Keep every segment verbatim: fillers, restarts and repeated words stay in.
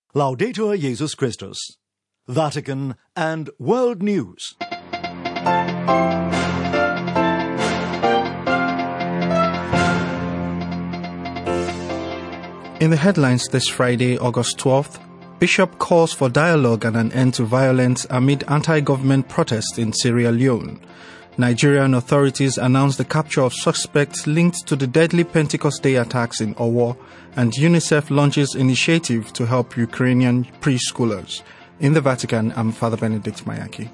Laudetur Jesus Christus. Vatican and World News. In the headlines this Friday, August twelfth, Bishop calls for dialogue and an end to violence amid anti-government protests in Sierra Leone. Nigerian authorities announced the capture of suspects linked to the deadly Pentecost Day attacks in Owo, and UNICEF launches initiative to help Ukrainian preschoolers. In the Vatican, I'm Father Benedict Mayaki.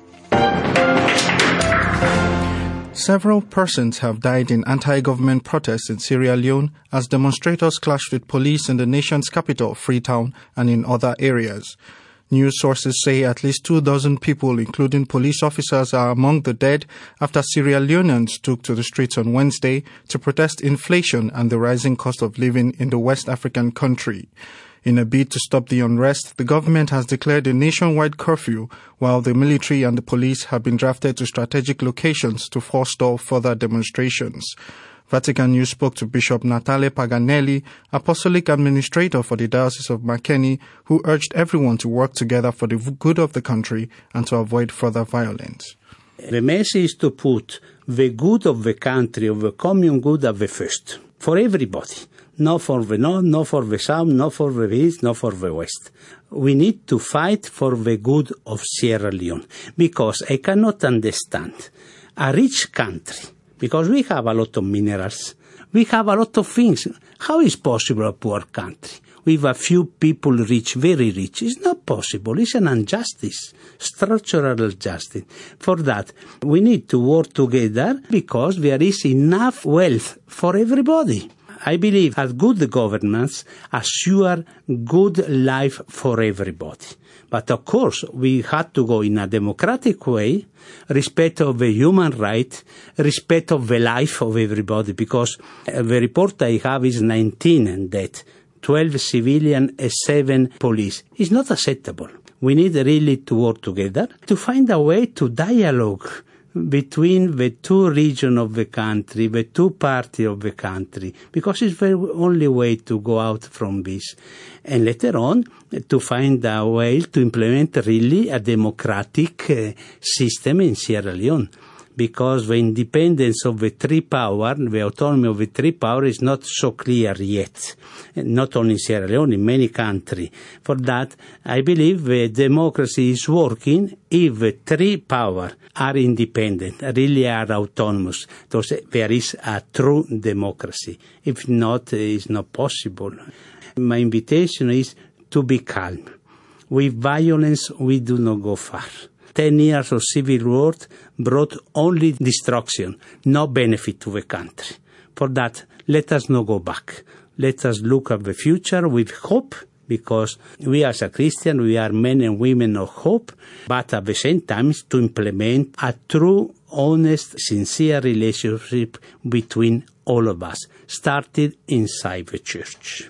Several persons have died in anti-government protests in Sierra Leone as demonstrators clashed with police in the nation's capital, Freetown, and in other areas. News sources say at least two dozen people, including police officers, are among the dead after Sierra Leoneans took to the streets on Wednesday to protest inflation and the rising cost of living in the West African country. In a bid to stop the unrest, the government has declared a nationwide curfew, while the military and the police have been drafted to strategic locations to forestall further demonstrations. Vatican News spoke to Bishop Natale Paganelli, Apostolic Administrator for the Diocese of Makeni, who urged everyone to work together for the good of the country and to avoid further violence. The message is to put the good of the country, of the common good at the first, for everybody. Not for the north, not for the south, not for the east, not for the west. We need to fight for the good of Sierra Leone, because I cannot understand a rich country, because we have a lot of minerals, we have a lot of things. How is possible a poor country with a few people rich, very rich? It's not possible. It's an injustice, structural injustice. For that, we need to work together because there is enough wealth for everybody. I believe that good governance assure good life for everybody. But of course, we had to go in a democratic way, respect of the human right, respect of the life of everybody, because the report I have is nineteen dead, twelve civilian and seven police. It's not acceptable. We need really to work together to find a way to dialogue between the two regions of the country, the two parties of the country, because it's the only way to go out from this. And later on, to find a way to implement really a democratic uh, system in Sierra Leone. Because the independence of the three powers, the autonomy of the three powers is not so clear yet. Not only in Sierra Leone, in many countries. For that, I believe the democracy is working if the three powers are independent, really are autonomous. So there is a true democracy. If not, it's not possible. My invitation is to be calm. With violence, we do not go far. Ten years of civil war brought only destruction, no benefit to the country. For that, let us not go back. Let us look at the future with hope, because we as a Christian, we are men and women of hope, but at the same time to implement a true, honest, sincere relationship between all of us, started inside the church.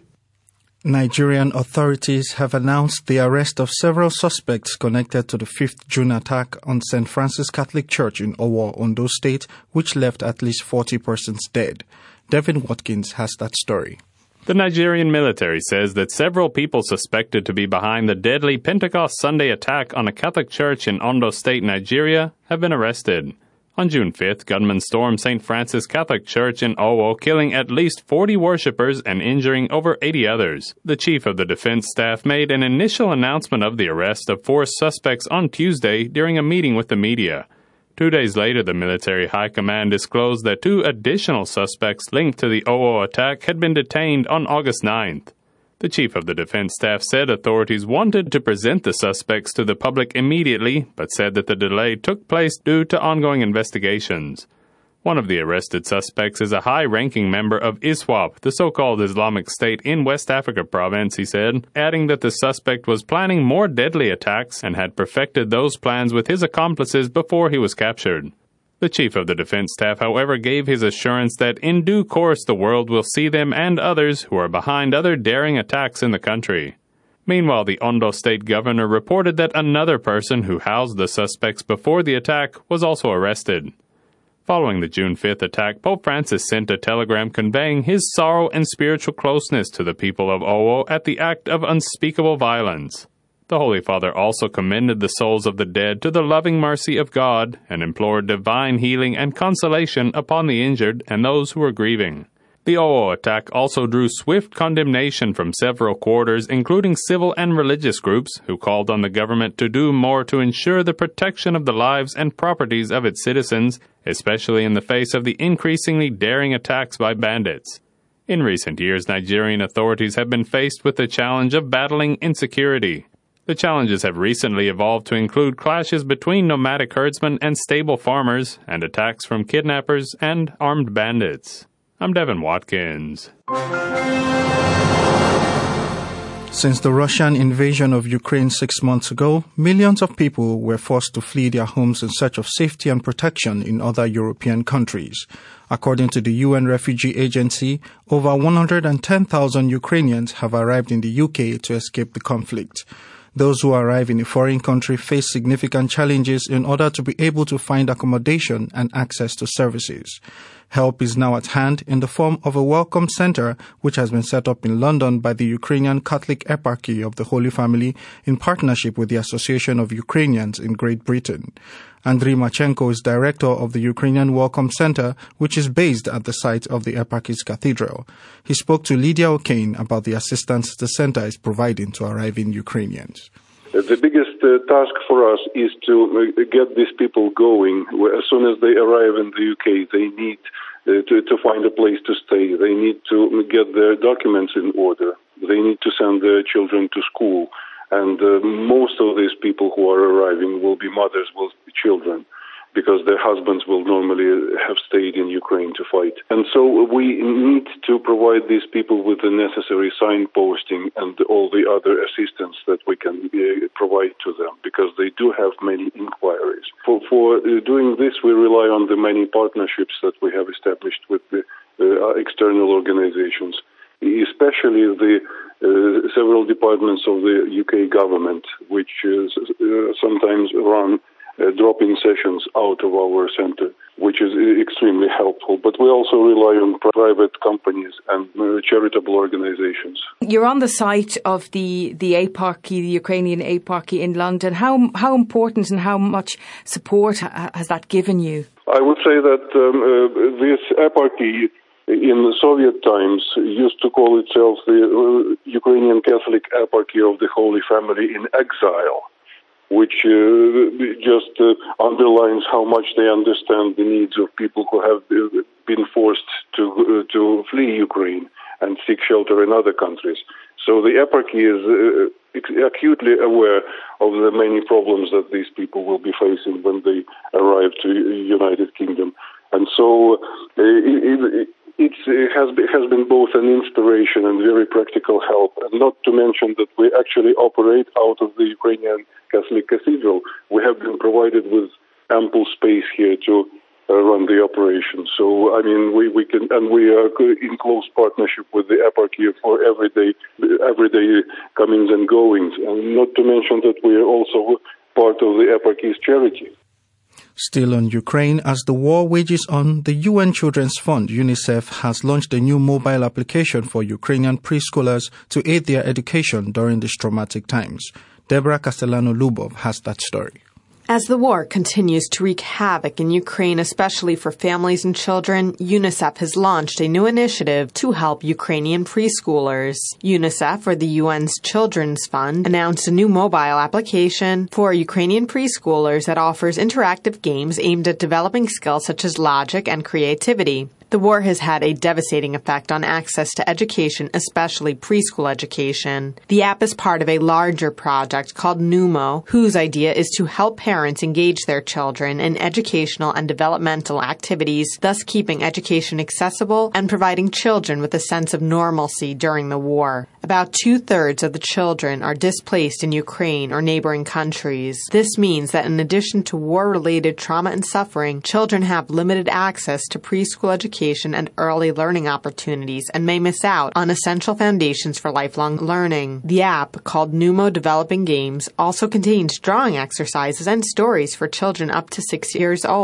Nigerian authorities have announced the arrest of several suspects connected to the fifth of June attack on Saint Francis Catholic Church in Owo, Ondo State, which left at least forty persons dead. Devin Watkins has that story. The Nigerian military says that several people suspected to be behind the deadly Pentecost Sunday attack on a Catholic church in Ondo State, Nigeria, have been arrested. On June fifth, gunmen stormed Saint Francis Catholic Church in Owo, killing at least forty worshippers and injuring over eighty others. The chief of the defense staff made an initial announcement of the arrest of four suspects on Tuesday during a meeting with the media. Two days later, the military high command disclosed that two additional suspects linked to the Owo attack had been detained on August ninth. The chief of the defense staff said authorities wanted to present the suspects to the public immediately, but said that the delay took place due to ongoing investigations. One of the arrested suspects is a high-ranking member of ISWAP, the so-called Islamic State in West Africa province, he said, adding that the suspect was planning more deadly attacks and had perfected those plans with his accomplices before he was captured. The chief of the defense staff, however, gave his assurance that in due course the world will see them and others who are behind other daring attacks in the country. Meanwhile, the Ondo State governor reported that another person who housed the suspects before the attack was also arrested. Following the June fifth attack, Pope Francis sent a telegram conveying his sorrow and spiritual closeness to the people of Owo at the act of unspeakable violence. The Holy Father also commended the souls of the dead to the loving mercy of God and implored divine healing and consolation upon the injured and those who were grieving. The Owo attack also drew swift condemnation from several quarters, including civil and religious groups, who called on the government to do more to ensure the protection of the lives and properties of its citizens, especially in the face of the increasingly daring attacks by bandits. In recent years, Nigerian authorities have been faced with the challenge of battling insecurity. The challenges have recently evolved to include clashes between nomadic herdsmen and stable farmers, and attacks from kidnappers and armed bandits. I'm Devin Watkins. Since the Russian invasion of Ukraine six months ago, millions of people were forced to flee their homes in search of safety and protection in other European countries. According to the U N Refugee Agency, over one hundred ten thousand Ukrainians have arrived in the U K to escape the conflict. Those who arrive in a foreign country face significant challenges in order to be able to find accommodation and access to services. Help is now at hand in the form of a welcome center which has been set up in London by the Ukrainian Catholic Eparchy of the Holy Family in partnership with the Association of Ukrainians in Great Britain. Andriy Machenko is director of the Ukrainian Welcome Center, which is based at the site of the Eparchy's cathedral. He spoke to Lydia O'Kane about the assistance the center is providing to arriving Ukrainians. The biggest uh, task for us is to uh, get these people going. As soon as they arrive in the U K, they need uh, to, to find a place to stay. They need to get their documents in order. They need to send their children to school. And uh, most of these people who are arriving will be mothers with children, because their husbands will normally have stayed in Ukraine to fight. And so we need to provide these people with the necessary signposting and all the other assistance that we can uh, provide to them, because they do have many inquiries. For, for uh, doing this, we rely on the many partnerships that we have established with the uh, external organizations, especially the uh, several departments of the U K government, which uh, sometimes run Uh, drop-in sessions out of our center, which is extremely helpful. But we also rely on private companies and uh, charitable organizations. You're on the site of the, the Eparchy, the Ukrainian Eparchy in London. How how important and how much support ha- has that given you? I would say that um, uh, this Eparchy in the Soviet times used to call itself the uh, Ukrainian Catholic Eparchy of the Holy Family in Exile, which uh, just uh, underlines how much they understand the needs of people who have been forced to uh, to flee Ukraine and seek shelter in other countries. So the Eparchy is uh, acutely aware of the many problems that these people will be facing when they arrive to the United Kingdom. And so uh, it, it, It's, it has been, has been both an inspiration and very practical help, and not to mention that we actually operate out of the Ukrainian Catholic Cathedral. We have been provided with ample space here to uh, run the operation. So, I mean, we, we can, and we are in close partnership with the Eparchy for everyday, everyday comings and goings, and not to mention that we are also part of the Eparchy's charity. Still on Ukraine, as the war wages on, the U N Children's Fund, UNICEF, has launched a new mobile application for Ukrainian preschoolers to aid their education during these traumatic times. Deborah Castellano-Lubov has that story. As the war continues to wreak havoc in Ukraine, especially for families and children, UNICEF has launched a new initiative to help Ukrainian preschoolers. UNICEF, or the U N's Children's Fund, announced a new mobile application for Ukrainian preschoolers that offers interactive games aimed at developing skills such as logic and creativity. The war has had a devastating effect on access to education, especially preschool education. The app is part of a larger project called Numo, whose idea is to help parents engage their children in educational and developmental activities, thus keeping education accessible and providing children with a sense of normalcy during the war. About two-thirds of the children are displaced in Ukraine or neighboring countries. This means that in addition to war-related trauma and suffering, children have limited access to preschool education and early learning opportunities and may miss out on essential foundations for lifelong learning. The app, called Numo Developing Games, also contains drawing exercises and stories for children up to six years old.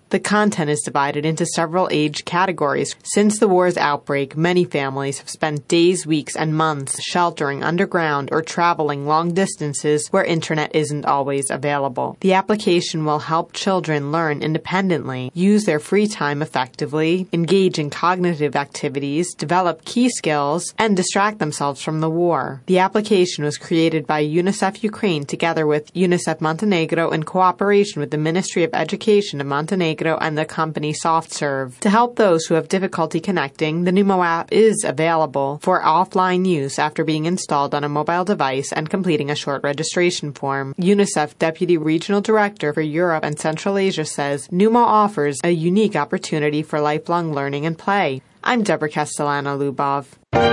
The content is divided into several age categories. Since the war's outbreak, many families have spent days, weeks, and months sheltering underground or traveling long distances where internet isn't always available. The application will help children learn independently, use their free time effectively, engage in cognitive activities, develop key skills, and distract themselves from the war. The application was created by UNICEF Ukraine together with UNICEF Montenegro in cooperation with the Ministry of Education of Montenegro and the company SoftServe. To help those who have difficulty connecting, the Numo app is available for offline use after being installed on a mobile device and completing a short registration form. UNICEF Deputy Regional Director for Europe and Central Asia says Numo offers a unique opportunity for lifelong learning and play. I'm Deborah Castellano-Lubov.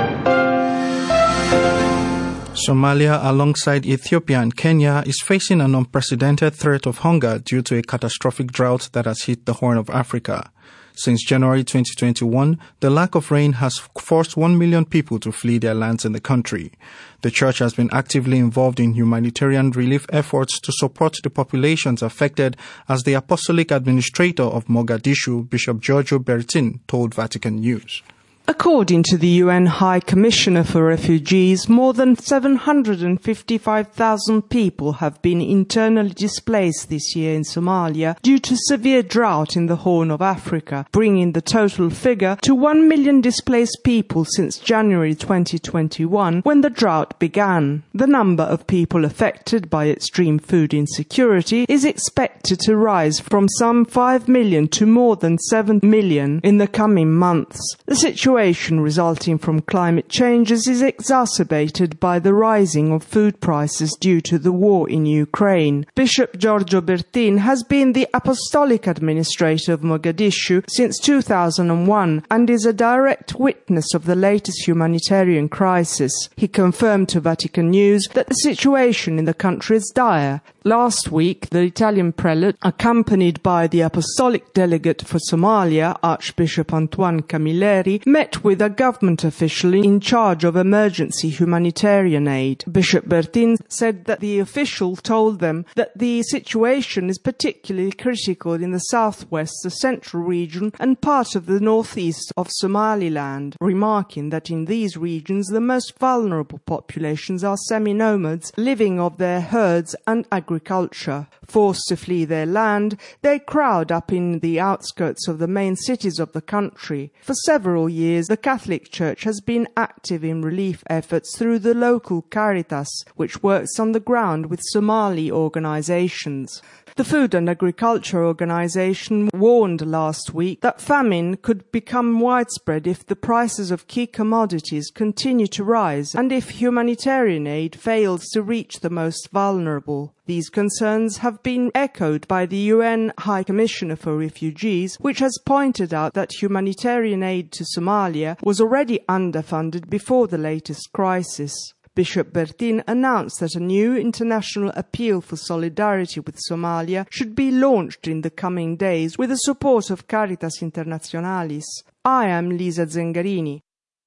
Somalia, alongside Ethiopia and Kenya, is facing an unprecedented threat of hunger due to a catastrophic drought that has hit the Horn of Africa. Since January twenty twenty-one, the lack of rain has forced one million people to flee their lands in the country. The church has been actively involved in humanitarian relief efforts to support the populations affected, as the Apostolic Administrator of Mogadishu, Bishop Giorgio Bertin, told Vatican News. According to the U N High Commissioner for Refugees, more than seven hundred fifty-five thousand people have been internally displaced this year in Somalia due to severe drought in the Horn of Africa, bringing the total figure to one million displaced people since January twenty twenty-one, when the drought began. The number of people affected by extreme food insecurity is expected to rise from some five million to more than seven million in the coming months. The situation resulting from climate changes is exacerbated by the rising of food prices due to the war in Ukraine. Bishop Giorgio Bertin has been the Apostolic Administrator of Mogadishu since two thousand one and is a direct witness of the latest humanitarian crisis. He confirmed to Vatican News that the situation in the country is dire. Last week, the Italian prelate, accompanied by the Apostolic Delegate for Somalia, Archbishop Antoine Camilleri, met with a government official in charge of emergency humanitarian aid. Bishop Bertin said that the official told them that the situation is particularly critical in the southwest, the central region, and part of the northeast of Somaliland, remarking that in these regions the most vulnerable populations are semi-nomads living of their herds and agriculture. Forced to flee their land, they crowd up in the outskirts of the main cities of the country. For several years, the Catholic Church has been active in relief efforts through the local Caritas, which works on the ground with Somali organizations. The Food and Agriculture Organization warned last week that famine could become widespread if the prices of key commodities continue to rise and if humanitarian aid fails to reach the most vulnerable. These concerns have been echoed by the U N High Commissioner for Refugees, which has pointed out that humanitarian aid to Somalia was already underfunded before the latest crisis. Bishop Bertin announced that a new international appeal for solidarity with Somalia should be launched in the coming days with the support of Caritas Internationalis. I am Lisa Zengarini.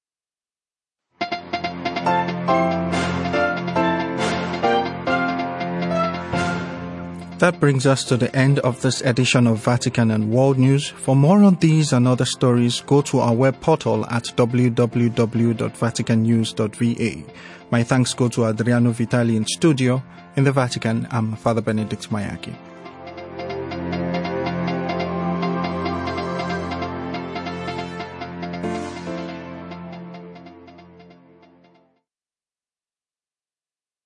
That brings us to the end of this edition of Vatican and World News. For more on these and other stories, go to our web portal at w w w dot vatican news dot v a. My thanks go to Adriano Vitali in studio. In the Vatican, I'm Father Benedict Mayaki.